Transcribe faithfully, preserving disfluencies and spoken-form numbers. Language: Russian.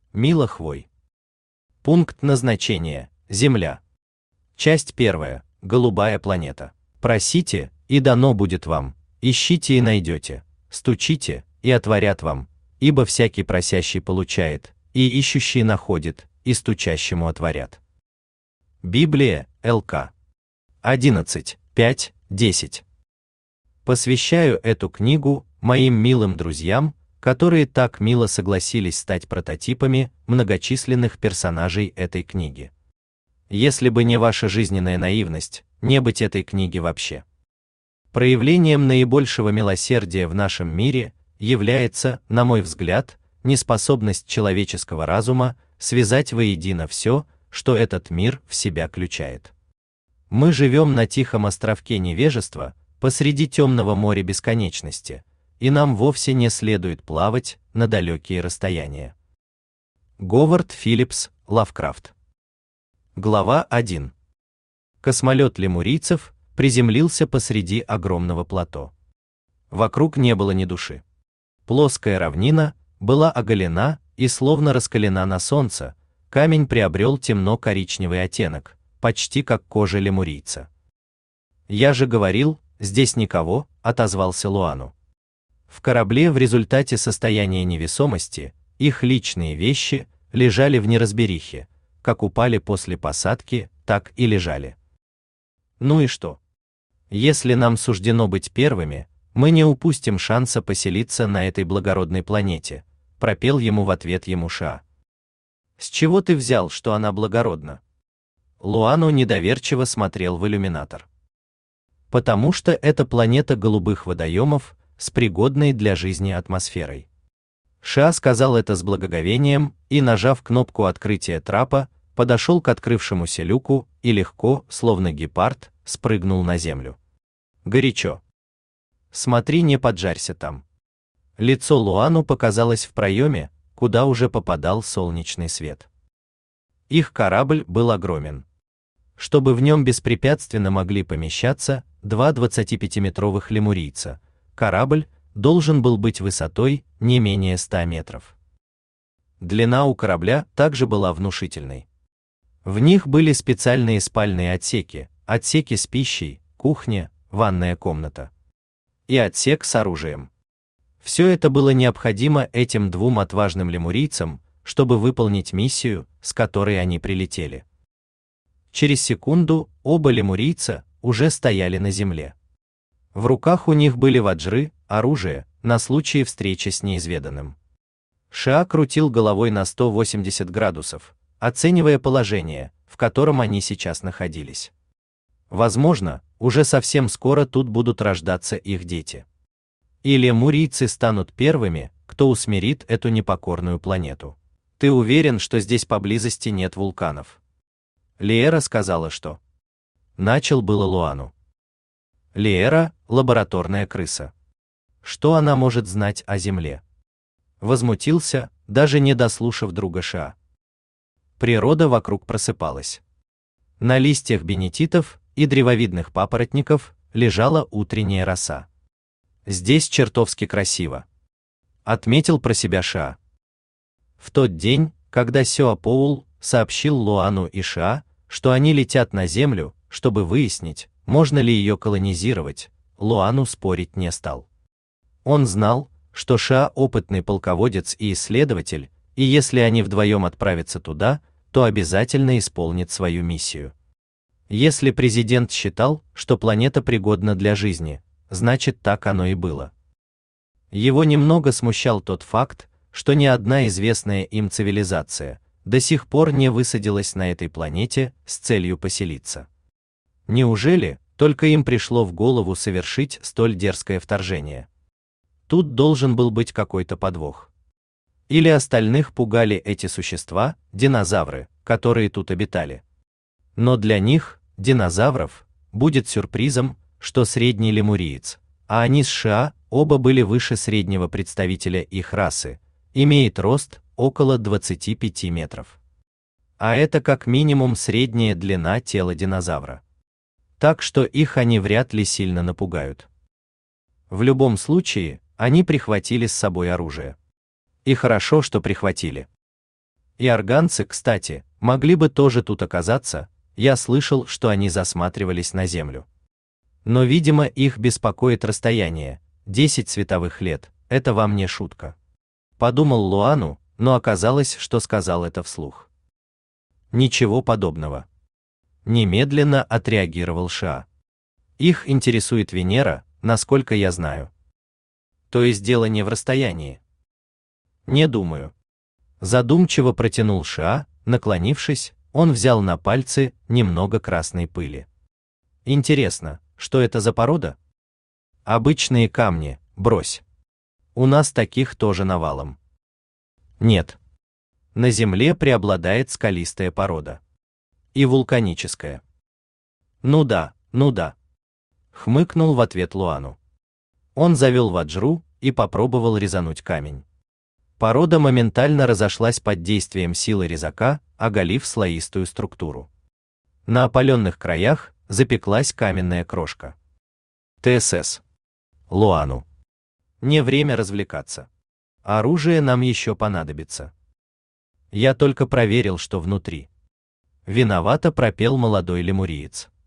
Милохвой. Пункт назначения – Земля. Часть первая. Голубая планета. Просите, и дано будет вам, ищите и найдете, стучите, и отворят вам, ибо всякий просящий получает, и ищущий находит, и стучащему отворят. Библия, ЛК. одиннадцать, пять, десять. Посвящаю эту книгу моим милым друзьям, которые так мило согласились стать прототипами многочисленных персонажей этой книги. Если бы не ваша жизненная наивность, не быть этой книги вообще. Проявлением наибольшего милосердия в нашем мире является, на мой взгляд, неспособность человеческого разума связать воедино все, что этот мир в себя включает. Мы живем на тихом островке невежества, посреди темного моря бесконечности, и нам вовсе не следует плавать на далекие расстояния. Говард Филлипс, Лавкрафт. Глава первая. Космолет лемурийцев приземлился посреди огромного плато. Вокруг не было ни души. Плоская равнина была оголена и словно раскалена на солнце, камень приобрел темно-коричневый оттенок, почти как кожа лемурийца. «Я же говорил, здесь никого», — отозвался Луану. В корабле в результате состояния невесомости их личные вещи лежали в неразберихе, как упали после посадки, так и лежали. Ну и что? Если нам суждено быть первыми, мы не упустим шанса поселиться на этой благородной планете, пропел ему в ответ Ямуша. С чего ты взял, что она благородна? Луану недоверчиво смотрел в иллюминатор. Потому что это планета голубых водоемов с пригодной для жизни атмосферой. Ша сказал это с благоговением и, нажав кнопку открытия трапа, подошел к открывшемуся люку и легко, словно гепард, спрыгнул на землю. Горячо. Смотри, не поджарься там. Лицо Луану показалось в проеме, куда уже попадал солнечный свет. Их корабль был огромен. Чтобы в нем беспрепятственно могли помещаться два двадцатипятиметровых лемурийца, корабль должен был быть высотой не менее ста метров. Длина у корабля также была внушительной. В них были специальные спальные отсеки, отсеки с пищей, кухня, ванная комната и отсек с оружием. Все это было необходимо этим двум отважным лемурийцам, чтобы выполнить миссию, с которой они прилетели. Через секунду оба лемурийца уже стояли на земле. В руках у них были ваджры, оружие, на случай встречи с неизведанным. Ша крутил головой на сто восемьдесят градусов, оценивая положение, в котором они сейчас находились. Возможно, уже совсем скоро тут будут рождаться их дети. И лемурийцы станут первыми, кто усмирит эту непокорную планету. Ты уверен, что здесь поблизости нет вулканов? Лиэра сказала, что... Начал было Луану. Лиэра — лабораторная крыса. Что она может знать о Земле? Возмутился, даже не дослушав друга Ша. Природа вокруг просыпалась. На листьях бенетитов и древовидных папоротников лежала утренняя роса. Здесь чертовски красиво. Отметил про себя Ша. В тот день, когда Сюапоул сообщил Луану и Ша, что они летят на Землю, чтобы выяснить, можно ли ее колонизировать, Луану спорить не стал. Он знал, что Ша опытный полководец и исследователь, и если они вдвоем отправятся туда, то обязательно исполнит свою миссию. Если президент считал, что планета пригодна для жизни, значит так оно и было. Его немного смущал тот факт, что ни одна известная им цивилизация до сих пор не высадилась на этой планете с целью поселиться. Неужели только им пришло в голову совершить столь дерзкое вторжение? Тут должен был быть какой-то подвох. Или остальных пугали эти существа, динозавры, которые тут обитали. Но для них, динозавров, будет сюрпризом, что средний лемуриец, а они с Ша оба были выше среднего представителя их расы, имеет рост около двадцати пяти метров. А это как минимум средняя длина тела динозавра. Так что их они вряд ли сильно напугают. В любом случае, они прихватили с собой оружие. И хорошо, что прихватили. И арганцы, кстати, могли бы тоже тут оказаться, я слышал, что они засматривались на Землю. Но, видимо, их беспокоит расстояние, десять световых лет, это вам не шутка. Подумал Луану, но оказалось, что сказал это вслух. Ничего подобного. Немедленно отреагировал Шиа. Их интересует Венера, насколько я знаю. То есть дело не в расстоянии? Не думаю. Задумчиво протянул Шиа, наклонившись, он взял на пальцы немного красной пыли. Интересно, что это за порода? Обычные камни, брось. У нас таких тоже навалом. Нет. На Земле преобладает скалистая порода. И вулканическая. Ну да, ну да. Хмыкнул в ответ Луану. Он завел ваджру и попробовал резануть камень. Порода моментально разошлась под действием силы резака, оголив слоистую структуру. На опаленных краях запеклась каменная крошка. ТСС. Луану. Не время развлекаться. Оружие нам еще понадобится. Я только проверил, что внутри. Виновато пропел молодой лемуриец.